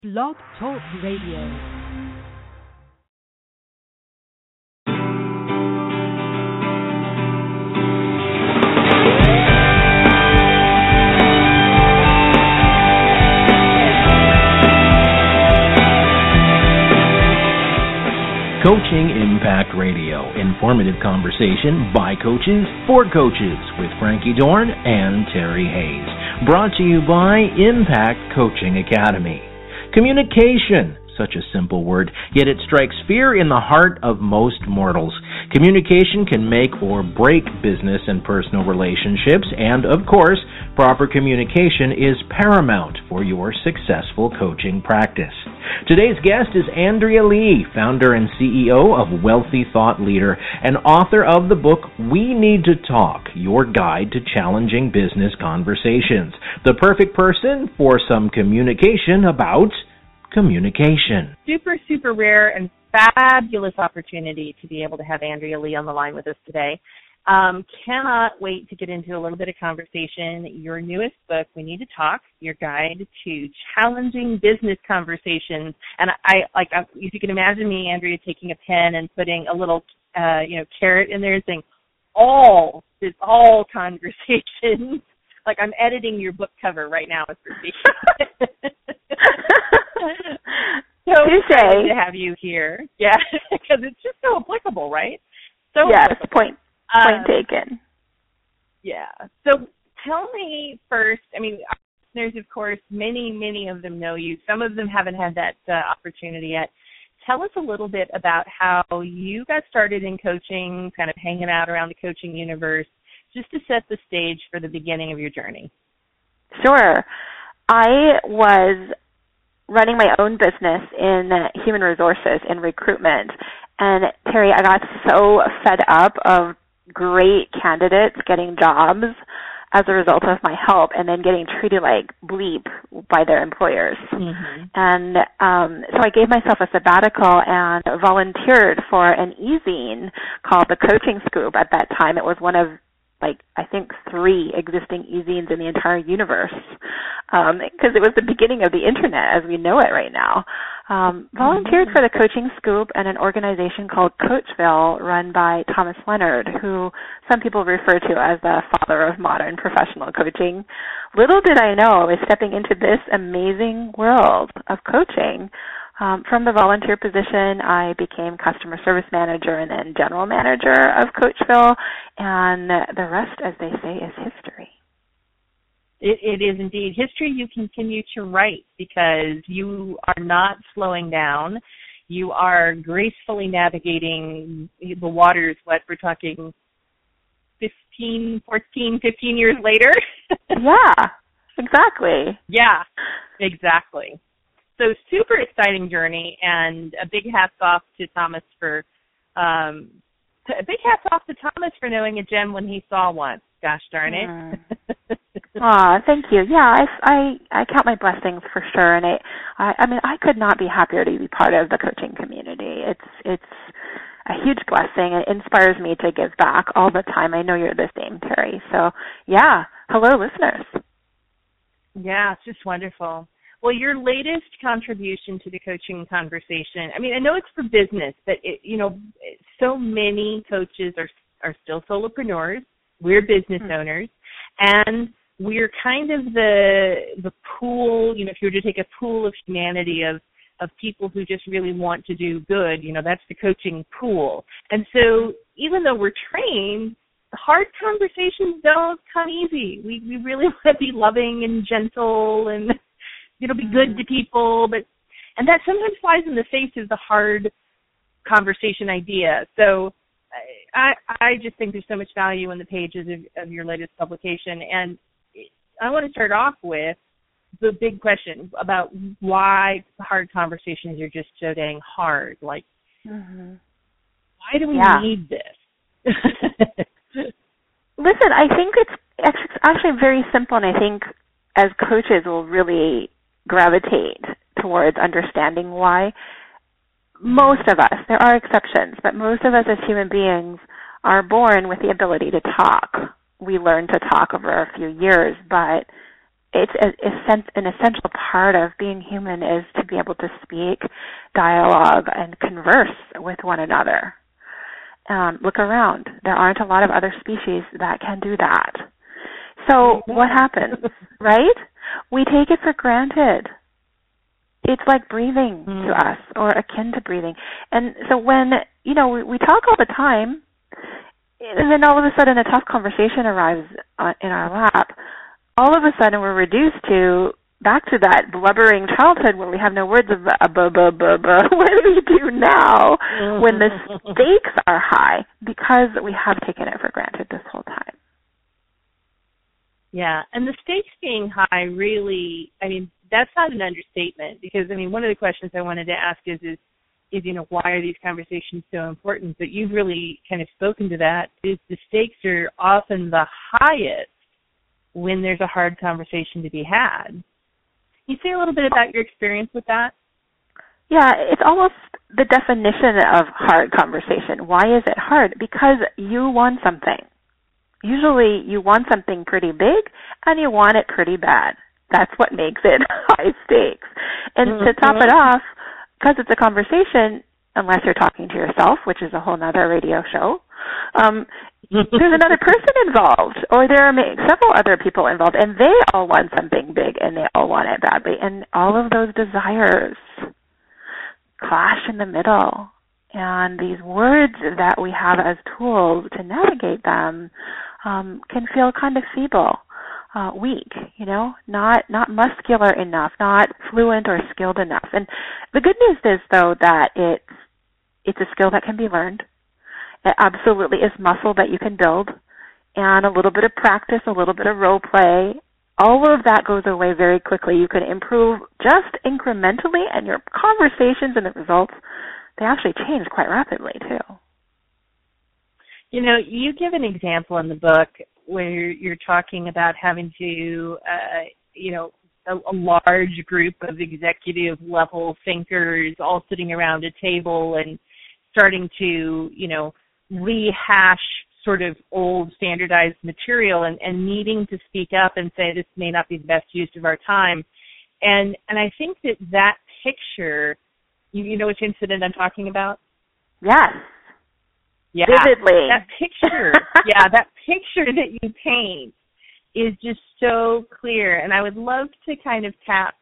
Blog Talk Radio. Coaching Impact Radio, informative conversation by coaches for coaches with Frankie Dorn and Terry Hayes. Brought to you by Impact Coaching Academy. Communication, such a simple word, yet it strikes fear in the heart of most mortals. Communication can make or break business and personal relationships, and of course, proper communication is paramount for your successful coaching practice. Today's guest is Andrea Lee, founder and CEO of Wealthy Thought Leader, and author of the book We Need to Talk, Your Guide to Challenging Business Conversations. The perfect person for some communication about communication. Super rare and fabulous opportunity to be able to have Andrea Lee on the line with us today. Cannot wait to get into a little bit of conversation. Your newest book, We Need to Talk, Your Guide to Challenging Business Conversations. And if you can imagine me, Andrea, taking a pen and putting a little, carrot in there and saying, all conversations. Like I'm editing your book cover right now as we're speaking. So excited to have you here. Yeah, because it's just so applicable, right? So yes, applicable. Point taken. Yeah. So tell me first, listeners, of course, many of them know you. Some of them haven't had that opportunity yet. Tell us a little bit about how you got started in coaching, kind of hanging out around the coaching universe, just to set the stage for the beginning of your journey. Sure. I was running my own business in human resources and recruitment. And Terry, I got so fed up of great candidates getting jobs as a result of my help and then getting treated like bleep by their employers. Mm-hmm. And so I gave myself a sabbatical and volunteered for an e-zine called The Coaching Scoop. At that time, it was one of I think 3 existing e-zines in the entire universe, because it was the beginning of the internet as we know it right now. Volunteered for the Coaching Scoop and an organization called Coachville run by Thomas Leonard, who some people refer to as the father of modern professional coaching. Little did I know I was stepping into this amazing world of coaching. From the volunteer position, I became customer service manager and then general manager of Coachville, and the rest, as they say, is history. It is indeed history you continue to write because you are not slowing down. You are gracefully navigating the waters, we're talking 15 years later? Yeah, exactly. Yeah, exactly. So super exciting journey, and a big hats off to Thomas for knowing a gem when he saw one. Gosh darn it! Thank you. Yeah, I count my blessings for sure, and I could not be happier to be part of the coaching community. It's a huge blessing. It inspires me to give back all the time. I know you're the same, Terry. So yeah, hello, listeners. Yeah, it's just wonderful. Well, your latest contribution to the coaching conversation, I know it's for business, but, so many coaches are still solopreneurs. We're business owners, and we're kind of the pool, if you were to take a pool of humanity of people who just really want to do good, that's the coaching pool. And so even though we're trained, hard conversations don't come easy. We really want to be loving and gentle and be good to people, and that sometimes flies in the face of the hard conversation idea. So I just think there's so much value in the pages of your latest publication, and I want to start off with the big question about why hard conversations are just so dang hard. Why do we need this? Listen, I think it's actually very simple, and I think as coaches we'll really gravitate towards understanding why. Most of us, there are exceptions, but most of us as human beings are born with the ability to talk. We learn to talk over a few years, but an essential part of being human is to be able to speak, dialogue, and converse with one another. Look around. There aren't a lot of other species that can do that. So what happens, right? We take it for granted. It's like breathing to us, or akin to breathing. And so when, we talk all the time, and then all of a sudden a tough conversation arrives in our lap, all of a sudden we're reduced back to that blubbering childhood where we have no words of what do we do now when the stakes are high, because we have taken it for granted this whole time. Yeah, and the stakes being high really, that's not an understatement, because, one of the questions I wanted to ask is why are these conversations so important? But you've really kind of spoken to that. Is the stakes are often the highest when there's a hard conversation to be had. Can you say a little bit about your experience with that? Yeah, it's almost the definition of hard conversation. Why is it hard? Because you want something. Usually you want something pretty big and you want it pretty bad. That's what makes it high stakes. And to top it off, because it's a conversation, unless you're talking to yourself, which is a whole other radio show, there's another person involved, or there are several other people involved, and they all want something big, and they all want it badly. And all of those desires clash in the middle. And these words that we have as tools to navigate them can feel kind of feeble, weak, not muscular enough, not fluent or skilled enough. And the good news is, though, that it's a skill that can be learned. It absolutely is muscle that you can build, and a little bit of practice, a little bit of role play, all of that goes away very quickly. You can improve just incrementally, and your conversations and the results, they actually change quite rapidly, too. You give an example in the book where you're talking about having to, a large group of executive-level thinkers all sitting around a table and starting to, rehash sort of old standardized material and needing to speak up and say this may not be the best use of our time. And I think that picture, you know which incident I'm talking about? Yes. Yeah. Vividly. That picture, that picture that you paint is just so clear. And I would love to kind of tap,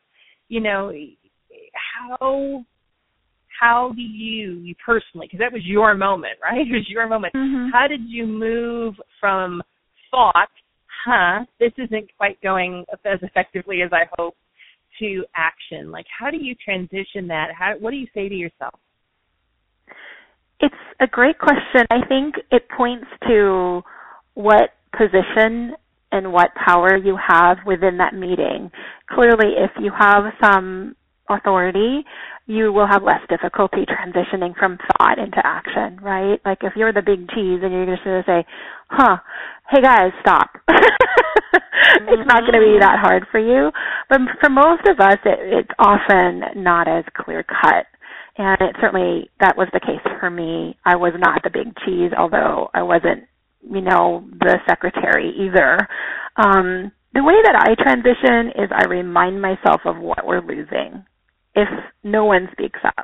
how do you personally, because that was your moment, right? It was your moment. Mm-hmm. How did you move from thought, this isn't quite going as effectively as I hoped, to action? Like, how do you transition that? What do you say to yourself? It's a great question. I think it points to what position and what power you have within that meeting. Clearly, if you have some authority, you will have less difficulty transitioning from thought into action, right? Like if you're the big cheese and you're just going to say, hey guys, stop. It's not going to be that hard for you. But for most of us, it's often not as clear cut. And that was the case for me. I was not the big cheese, although I wasn't, the secretary either. The way that I transition is I remind myself of what we're losing if no one speaks up.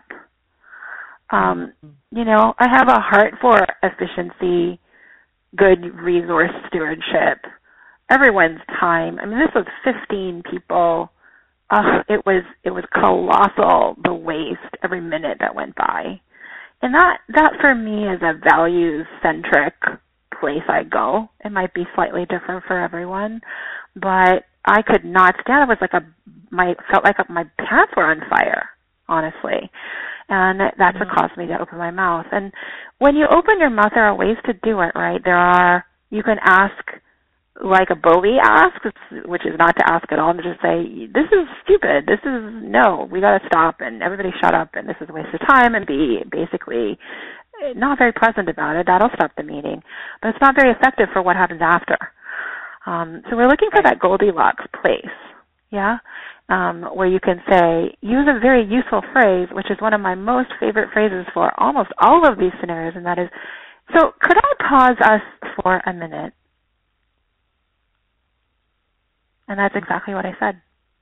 I have a heart for efficiency, good resource stewardship, everyone's time. This was 15 people. It was colossal, the waste every minute that went by. And that for me is a values-centric place I go. It might be slightly different for everyone, but I could not stand it. It was felt like my pants were on fire, honestly. And that's what caused me to open my mouth. And when you open your mouth, there are ways to do it, right? You can ask like a bully asks, which is not to ask at all, and just say, this is stupid, we got to stop, and everybody shut up, and this is a waste of time, and be basically not very pleasant about it. That'll stop the meeting. But it's not very effective for what happens after. So we're looking for that Goldilocks place, where you can say, use a very useful phrase, which is one of my most favorite phrases for almost all of these scenarios, and that is, so could I pause us for a minute? And that's exactly what I said.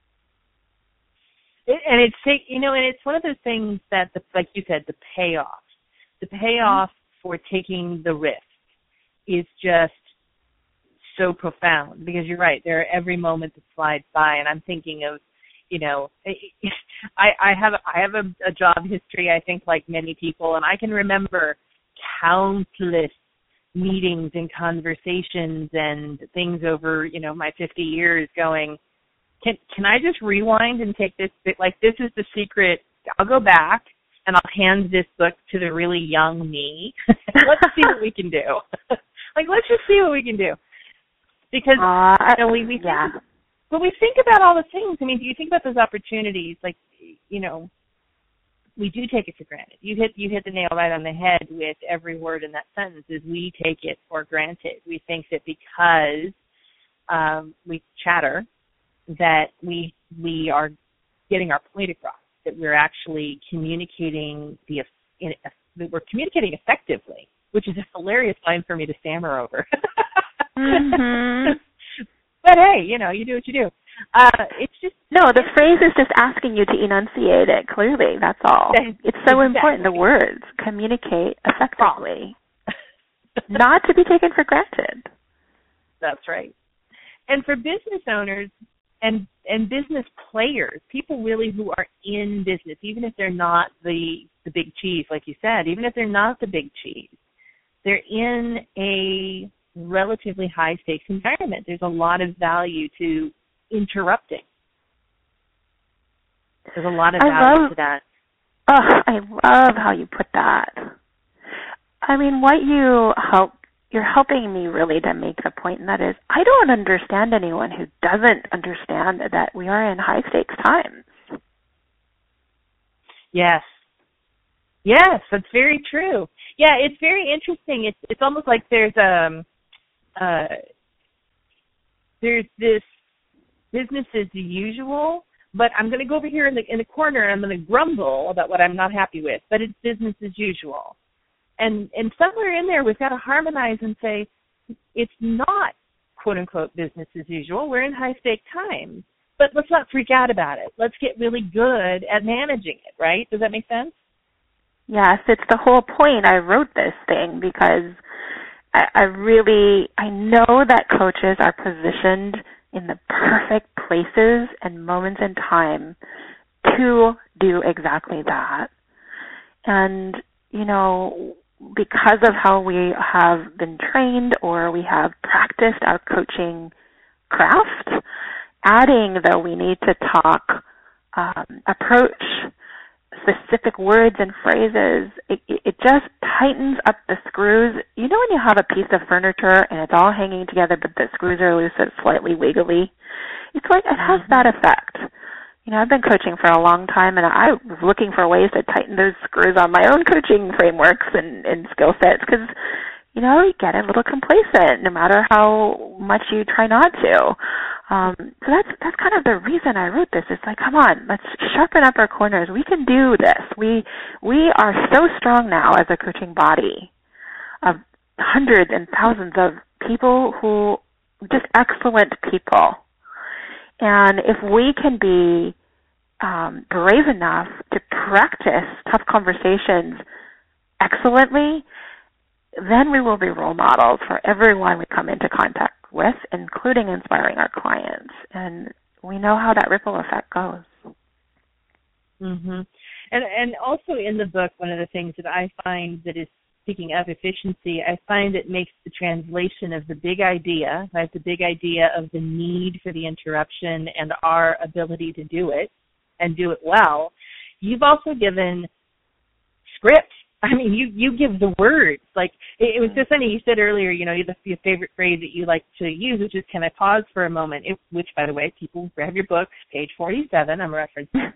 And it's one of those things that, like you said, the payoff for taking the risk is just so profound, because you're right. There are every moment that slides by, and I'm thinking of, I have a job history, I think, like many people, and I can remember countless meetings and conversations and things over, my 50 years going, can I just rewind and take this bit? Like, this is the secret. I'll go back and I'll hand this book to the really young me. Let's see what we can do. Let's just see what we can do. Because when we think about all the things, do you think about those opportunities? We do take it for granted. You hit the nail right on the head with every word in that sentence. Is we take it for granted. We think that because we chatter, that we are getting our point across, that we're actually communicating that we're communicating effectively, which is a hilarious line for me to stammer over. Mm-hmm. But hey, you do what you do. It's just the phrase is just asking you to enunciate it clearly. That's all. It's so important. The words communicate effectively, not to be taken for granted. That's right. And for business owners and business players, people really who are in business, even if they're not the big cheese, like you said, even if they're not the big cheese, they're in a relatively high-stakes environment. There's a lot of value to interrupting. There's a lot of value to that. Oh, I love how you put that. You're helping me really to make the point, and that is, I don't understand anyone who doesn't understand that we are in high-stakes times. Yes, that's very true. Yeah, it's very interesting. It's almost like there's this business as usual, but I'm going to go over here in the corner and I'm going to grumble about what I'm not happy with, but it's business as usual. And somewhere in there, we've got to harmonize and say, it's not, quote unquote, business as usual. We're in high stake times, but let's not freak out about it. Let's get really good at managing it, right? Does that make sense? Yes, it's the whole point. I wrote this thing because I know that coaches are positioned in the perfect places and moments in time to do exactly that. And, because of how we have been trained or we have practiced our coaching craft, adding the we need to talk approach, specific words and phrases, it just tightens up the screws. When you have a piece of furniture and it's all hanging together but the screws are loose and slightly wiggly? It's like it has that effect. I've been coaching for a long time, and I was looking for ways to tighten those screws on my own coaching frameworks and skill sets because, you get a little complacent no matter how much you try not to. So that's kind of the reason I wrote this. It's like, come on, let's sharpen up our corners. We can do this. We are so strong now as a coaching body of hundreds and thousands of people who, just excellent people. And if we can be brave enough to practice tough conversations excellently, then we will be role models for everyone we come into contact with, including inspiring our clients. And we know how that ripple effect goes. Mm-hmm. And also in the book, one of the things that I find that is, speaking of efficiency, I find it makes the translation of the big idea, right, the big idea of the need for the interruption and our ability to do it and do it well. You've also given script. You give the words. Like, it was just funny. You said earlier, your favorite phrase that you like to use, which is, can I pause for a moment? Which, by the way, people grab your books, page 47, I'm referencing.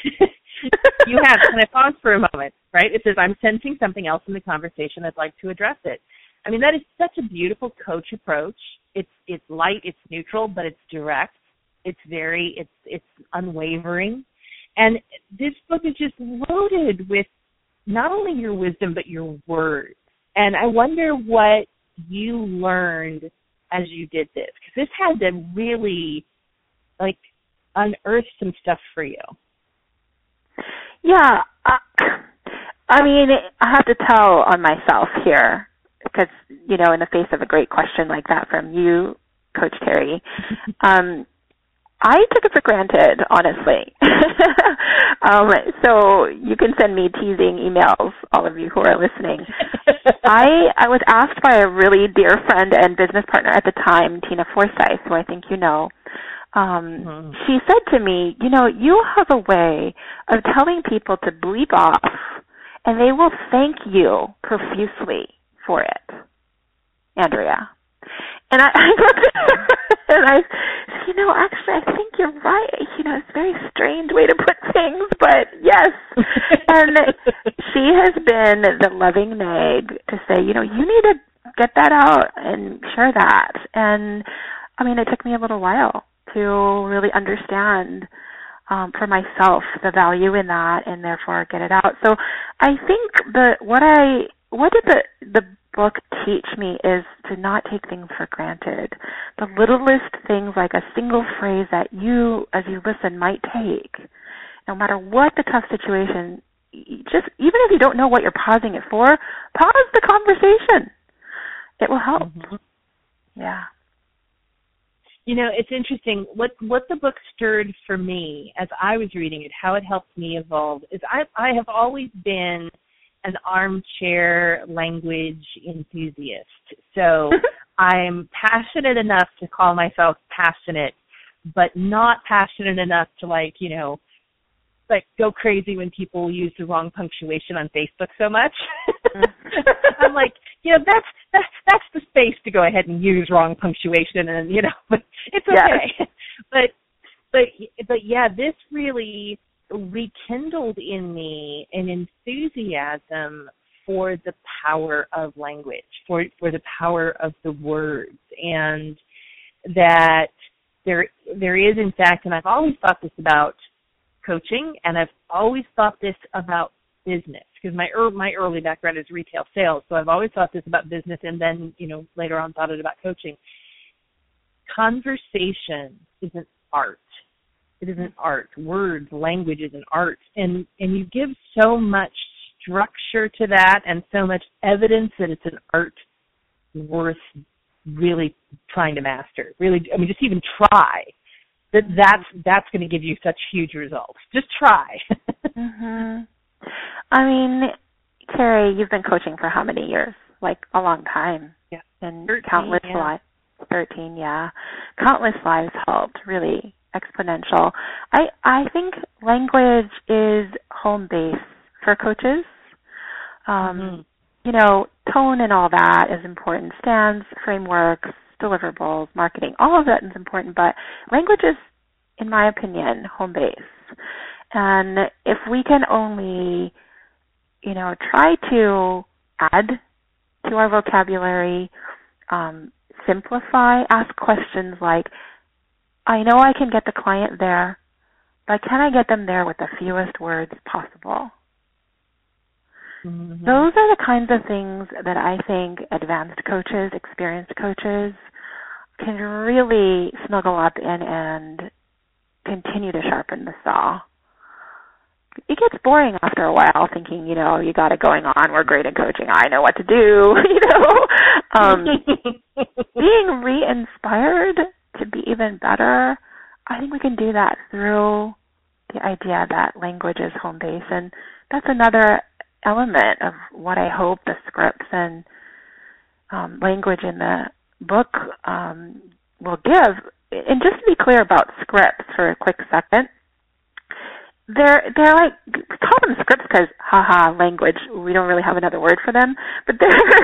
You have, can I pause for a moment, right? It says, I'm sensing something else in the conversation. I'd like to address it. That is such a beautiful coach approach. It's light, it's neutral, but it's direct. It's unwavering. And this book is just loaded with not only your wisdom, but your words. And I wonder what you learned as you did this, because this had to really like unearth some stuff for you. Yeah, I mean, I have to tell on myself here because, you know, in the face of a great question like that from you, Coach Terry, I took it for granted, honestly. So you can send me teasing emails, all of you who are listening. I was asked by a really dear friend and business partner at the time, Tina Forsyth, who I think you know. She said to me, you know, you have a way of telling people to bleep off, and they will thank you profusely for it, Andrea. And I looked at her and I said, you know, actually, I think you're right. You know, it's a very strange way to put things, but yes. And she has been the loving nag to say, you know, you need to get that out and share that. And, I mean, it took me a little while to really understand for myself the value in that and therefore get it out. So I think what did the book teach me is to not take things for granted. The littlest things, like a single phrase that you, as you listen, might take, no matter what the tough situation, just even if you don't know what you're pausing it for, pause the conversation. It will help. Mm-hmm. Yeah. You know, it's interesting. What the book stirred for me as I was reading it, how it helped me evolve, is I have always been an armchair language enthusiast. So I'm passionate enough to call myself passionate, but not passionate enough to, like, you know, like go crazy when people use the wrong punctuation on Facebook so much. I'm like, you know, that's the space to go ahead and use wrong punctuation, and, you know, but it's okay. Yes. But yeah, this really rekindled in me an enthusiasm for the power of language, for the power of the words, and that there is, in fact, and I've always thought this about coaching, and I've always thought this about business, because my early background is retail sales, so I've always thought this about business, and then, you know, later on thought it about coaching. Conversation is an art. It is an art. Words, language is an art. And you give so much structure to that and so much evidence that it's an art worth really trying to master. Really, I mean, just even try. That's going to give you such huge results. Just try. Mm-hmm. I mean, Terry, you've been coaching for how many years? Like a long time. Yeah. And 13, countless yeah. lives. 13, yeah. Countless lives helped, really exponential. I think language is home base for coaches. You know, tone and all that is important. Stands, frameworks, deliverables, marketing, all of that is important, but language is, in my opinion, home base. And if we can only, you know, try to add to our vocabulary, simplify, ask questions like, I know I can get the client there, but can I get them there with the fewest words possible? Mm-hmm. Those are the kinds of things that I think advanced coaches, experienced coaches can really snuggle up in and continue to sharpen the saw. It gets boring after a while thinking, you know, you got it going on, we're great at coaching, I know what to do, you know. Being re-inspired to be even better, I think we can do that through the idea that language is home base. And that's another element of what I hope the scripts and language in the book will give. And just to be clear about scripts for a quick second, they're like, we call them scripts because, language, we don't really have another word for them, but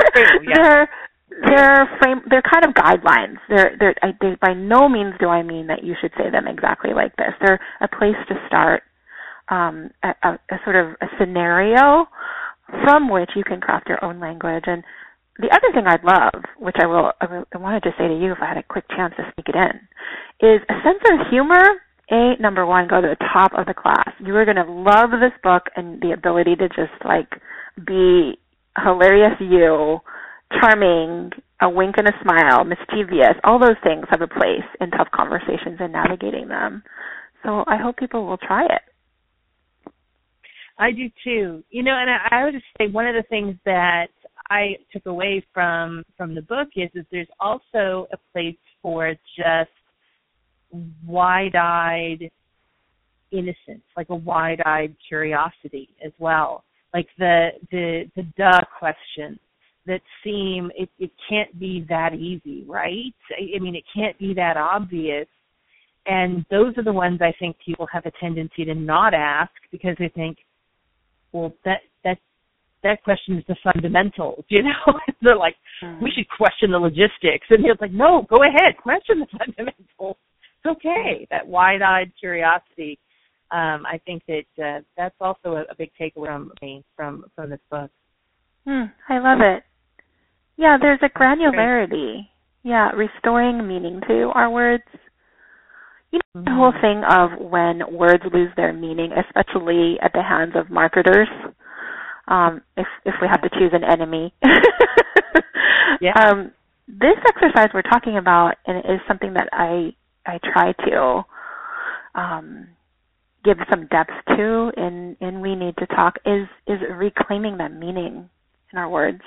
they're kind of guidelines. They by no means do I mean that you should say them exactly like this. They're a place to start, a sort of a scenario from which you can craft your own language. And the other thing I'd love, which I wanted to say to you if I had a quick chance to sneak it in, is a sense of humor. Number one, go to the top of the class. You are going to love this book and the ability to just like be hilarious you, charming, a wink and a smile, mischievous, all those things have a place in tough conversations and navigating them. So I hope people will try it. I do too. And I would just say one of the things that I took away from the book is there's also a place for just wide-eyed innocence, like a wide-eyed curiosity as well, like the questions that seem it can't be that easy, right? I mean, it can't be that obvious, and those are the ones I think people have a tendency to not ask because they think, well, that question is the fundamentals, They're like, we should question the logistics, and he's like, no, go ahead, question the fundamentals. It's okay. That wide-eyed curiosity. I think that that's also a big takeaway from this book. I love it. Yeah, there's a granularity. Yeah, restoring meaning to our words. The whole thing of when words lose their meaning, especially at the hands of marketers, if we have to choose an enemy. This exercise we're talking about, and it is something that I try to give some depth to in We Need to Talk, is reclaiming that meaning in our words,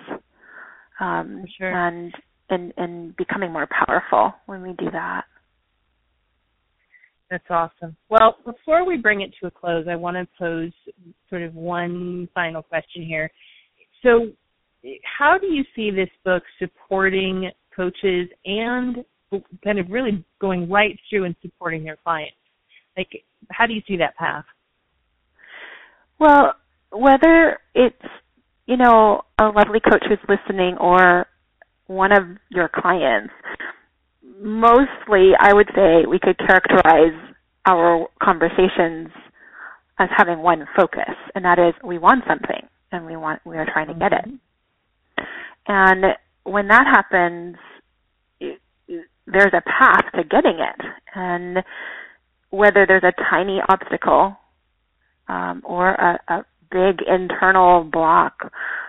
and becoming more powerful when we do that. That's awesome. Well, before we bring it to a close, I want to pose sort of one final question here. So how do you see this book supporting coaches and kind of really going right through and supporting their clients? Like, how do you see that path? Well, whether it's, a lovely coach who's listening or one of your clients, mostly I would say we could characterize our conversations as having one focus, and that is we want something and we are trying to get it. And when that happens, there's a path to getting it. And whether there's a tiny obstacle or a big internal block,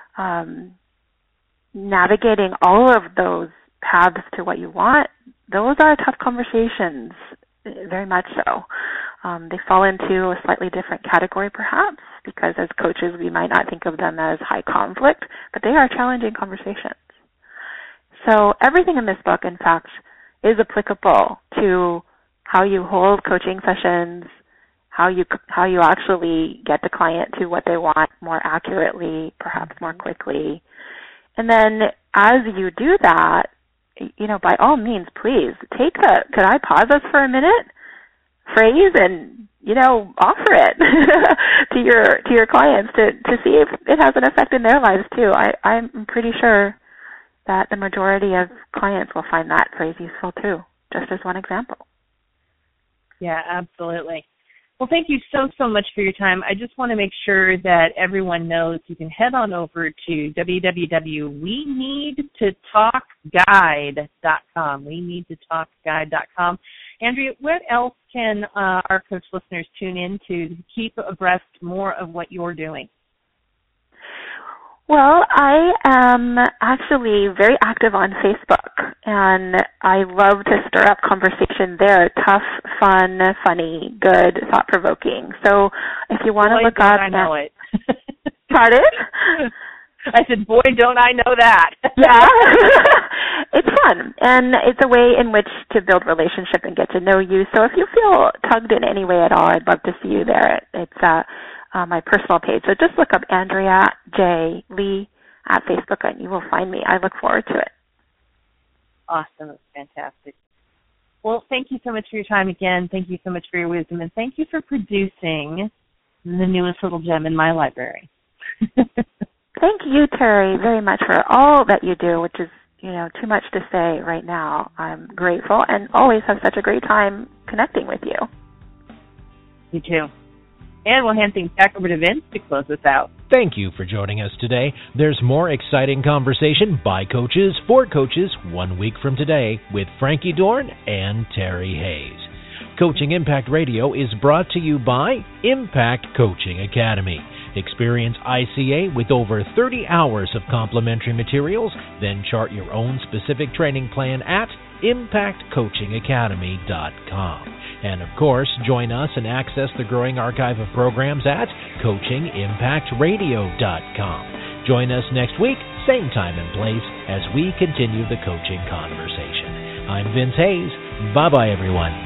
navigating all of those paths to what you want, those are tough conversations, very much so. They fall into a slightly different category perhaps, because as coaches we might not think of them as high conflict, but they are challenging conversations. So everything in this book, in fact, is applicable to how you hold coaching sessions, how you actually get the client to what they want more accurately, perhaps more quickly. And then as you do that, by all means, please take could I pause us for a minute phrase and, offer it to your clients to see if it has an effect in their lives too. I'm pretty sure that the majority of clients will find that phrase useful too, just as one example. Yeah, absolutely. Well, thank you so much for your time. I just want to make sure that everyone knows you can head on over to www.weneedtotalkguide.com. weneedtotalkguide.com. Andrea, what else can our coach listeners tune in to keep abreast more of what you're doing? Well, I am actually very active on Facebook, and I love to stir up conversation there. Tough, fun, funny, good, thought-provoking. So if you want to look up... I know it. Pardon? I said, boy, don't I know that. Yeah. It's fun, and it's a way in which to build relationship and get to know you. So if you feel tugged in any way at all, I'd love to see you there. It's my personal page. So just look up Andrea J. Lee at Facebook, and you will find me. I look forward to it. Awesome. That's fantastic. Well, thank you so much for your time again. Thank you so much for your wisdom, and thank you for producing the newest little gem in my library. Thank you, Terry, very much for all that you do, which is, too much to say right now. I'm grateful and always have such a great time connecting with you. You too. And we'll hand things back over to Vince to close us out. Thank you for joining us today. There's more exciting conversation by coaches for coaches 1 week from today with Frankie Dorn and Terry Hayes. Coaching Impact Radio is brought to you by Impact Coaching Academy. Experience ICA with over 30 hours of complimentary materials, then chart your own specific training plan at ImpactCoachingAcademy.com. And of course, join us and access the growing archive of programs at CoachingImpactRadio.com. Join us next week, same time and place, as we continue the coaching conversation. I'm Vince Hayes. Bye-bye, everyone.